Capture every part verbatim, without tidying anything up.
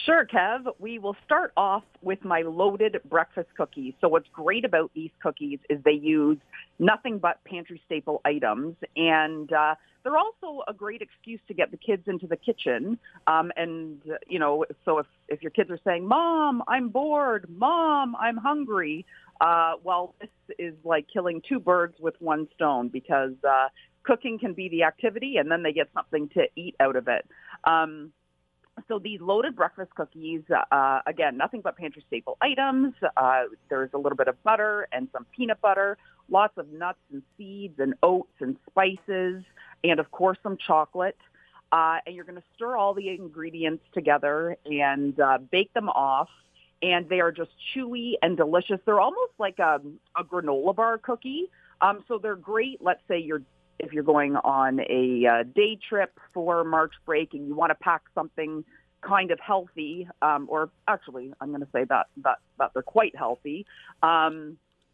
Sure, Kev. We will start off with my loaded breakfast cookies. So what's great about these cookies is they use nothing but pantry staple items, and uh, they're also a great excuse to get the kids into the kitchen. Um, and, uh, you know, so if, if your kids are saying, Mom, I'm bored, Mom, I'm hungry, uh, well, this is like killing two birds with one stone because uh, cooking can be the activity, and then they get something to eat out of it. Um So these loaded breakfast cookies, uh, again, nothing but pantry staple items. Uh, there's a little bit of butter and some peanut butter, lots of nuts and seeds and oats and spices, and, of course, some chocolate. Uh, and you're going to stir all the ingredients together and uh, bake them off. And they are just chewy and delicious. They're almost like a, a granola bar cookie. Um, so they're great. Let's say you're if you're going on a uh, day trip for March break and you want to pack something kind of healthy, um, or actually I'm going to say that, that, that they're quite healthy, um,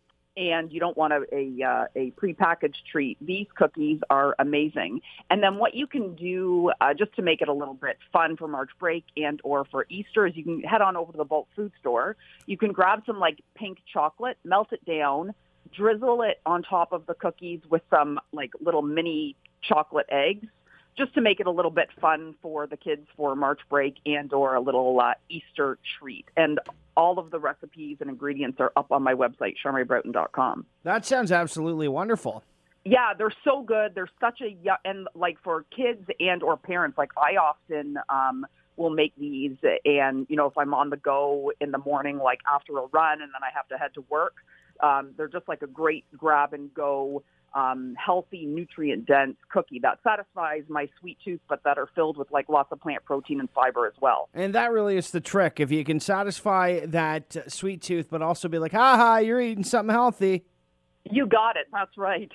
and you don't want a, a, uh, a prepackaged treat, these cookies are amazing. And then what you can do uh, just to make it a little bit fun for March break and or for Easter is you can head on over to the Bulk Food Store. You can grab some like pink chocolate, melt it down, drizzle it on top of the cookies with some like little mini chocolate eggs just to make it a little bit fun for the kids for March break and or a little uh, Easter treat. And all of the recipes and ingredients are up on my website, charmarie broughton dot com. That sounds absolutely wonderful. Yeah, they're so good. They're such a, and like for kids and or parents, like I often um, will make these and, you know, if I'm on the go in the morning, like after a run and then I have to head to work, Um, they're just like a great grab-and-go, um, healthy, nutrient-dense cookie that satisfies my sweet tooth, but that are filled with like lots of plant protein and fiber as well. And that really is the trick. If you can satisfy that uh, sweet tooth, but also be like, ha-ha, you're eating something healthy. You got it. That's right.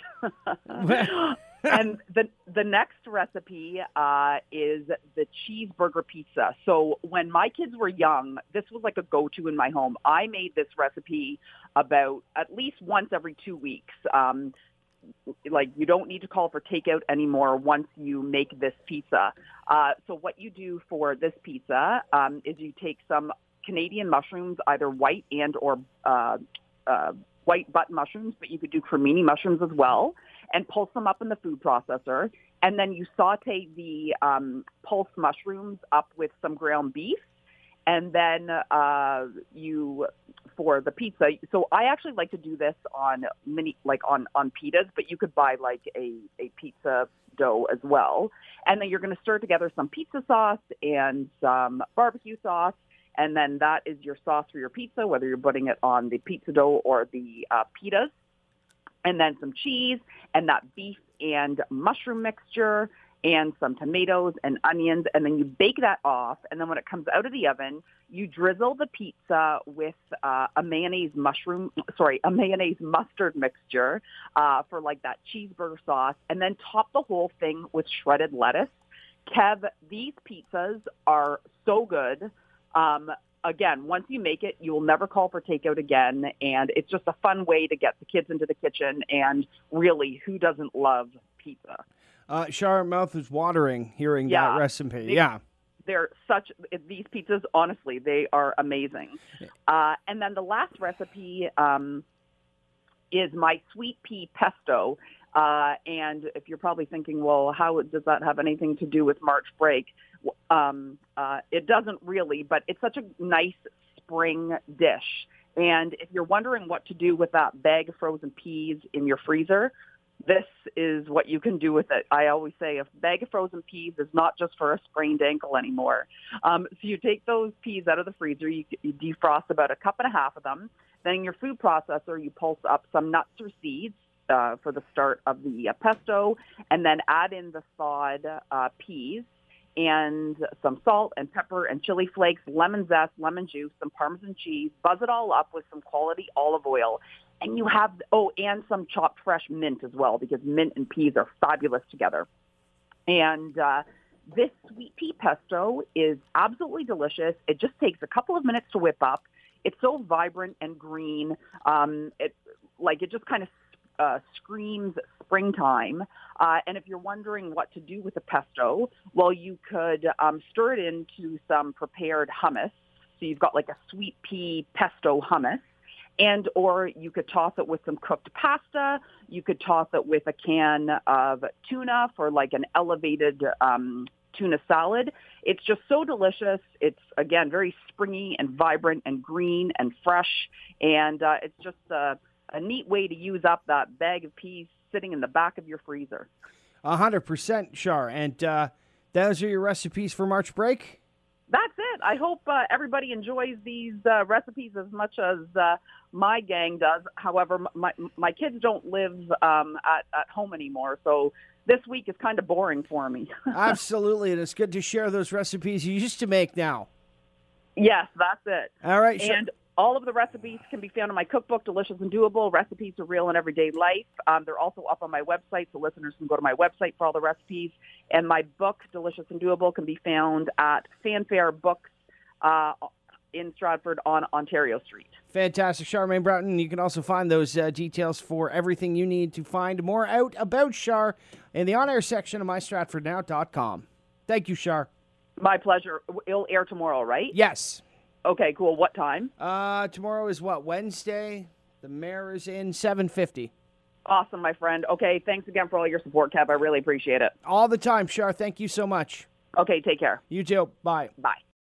And the the next recipe uh, is the cheeseburger pizza. So when my kids were young, this was like a go-to in my home. I made this recipe about at least once every two weeks. Um, like you don't need to call for takeout anymore once you make this pizza. Uh, so what you do for this pizza um, is you take some Canadian mushrooms, either white and or uh, uh, white button mushrooms, but you could do cremini mushrooms as well, and pulse them up in the food processor. And then you saute the um, pulsed mushrooms up with some ground beef. And then uh, you, for the pizza, so I actually like to do this on mini, like on, on pitas, but you could buy like a, a pizza dough as well. And then you're going to stir together some pizza sauce and some barbecue sauce. And then that is your sauce for your pizza, whether you're putting it on the pizza dough or the uh, pitas. And then some cheese and that beef and mushroom mixture and some tomatoes and onions. And then you bake that off. And then when it comes out of the oven, you drizzle the pizza with uh, a mayonnaise mushroom, sorry, a mayonnaise mustard mixture uh, for like that cheeseburger sauce. And then top the whole thing with shredded lettuce. Kev, these pizzas are so good. Um, Again, once you make it, you will never call for takeout again, and it's just a fun way to get the kids into the kitchen, and really, who doesn't love pizza? Uh, Char, mouth is watering hearing yeah, that recipe. they, yeah. They're such, these pizzas, honestly, they are amazing. Uh, and then the last recipe um, is my sweet pea pesto. Uh, and if you're probably thinking, well, how does that have anything to do with March break? Um, uh, it doesn't really, but it's such a nice spring dish. And if you're wondering what to do with that bag of frozen peas in your freezer, this is what you can do with it. I always say a bag of frozen peas is not just for a sprained ankle anymore. Um, so you take those peas out of the freezer, you, you defrost about a cup and a half of them. Then in your food processor, you pulse up some nuts or seeds uh, for the start of the uh, pesto, and then add in the thawed uh, peas and some salt and pepper and chili flakes, lemon zest, lemon juice, some Parmesan cheese. Buzz it all up with some quality olive oil. And you have, oh, and some chopped fresh mint as well, because mint and peas are fabulous together. And uh, this sweet pea pesto is absolutely delicious. It just takes a couple of minutes to whip up. It's so vibrant and green. Um, it like it just kind of uh, screams springtime. Uh, and if you're wondering what to do with the pesto, well, you could um, stir it into some prepared hummus. So you've got like a sweet pea pesto hummus. And or you could toss it with some cooked pasta. You could toss it with a can of tuna for like an elevated um, tuna salad. It's just so delicious. It's, again, very springy and vibrant and green and fresh. And uh, it's just a, a neat way to use up that bag of peas sitting in the back of your freezer. A hundred percent, Char. And uh, those are your recipes for March break? That's it. I hope uh, everybody enjoys these uh, recipes as much as uh, my gang does. However, my my kids don't live um, at, at home anymore, so this week is kind of boring for me. Absolutely, and it's good to share those recipes you used to make now. Yes, that's it. All right. And all of the recipes can be found in my cookbook, Delicious and Doable, Recipes for Real and Everyday Life. Um, they're also up on my website, so listeners can go to my website for all the recipes. And my book, Delicious and Doable, can be found at Fanfare Books uh, in Stratford on Ontario Street. Fantastic. Charmaine Broughton. You can also find those uh, details for everything you need to find more out about Char in the on-air section of my stratford now dot com. Thank you, Char. My pleasure. It'll air tomorrow, right? Yes. Okay, cool. What time? Uh, tomorrow is what, Wednesday? The mayor is in seven fifty. Awesome, my friend. Okay, thanks again for all your support, Kev. I really appreciate it. All the time, Char. Thank you so much. Okay, take care. You too. Bye. Bye.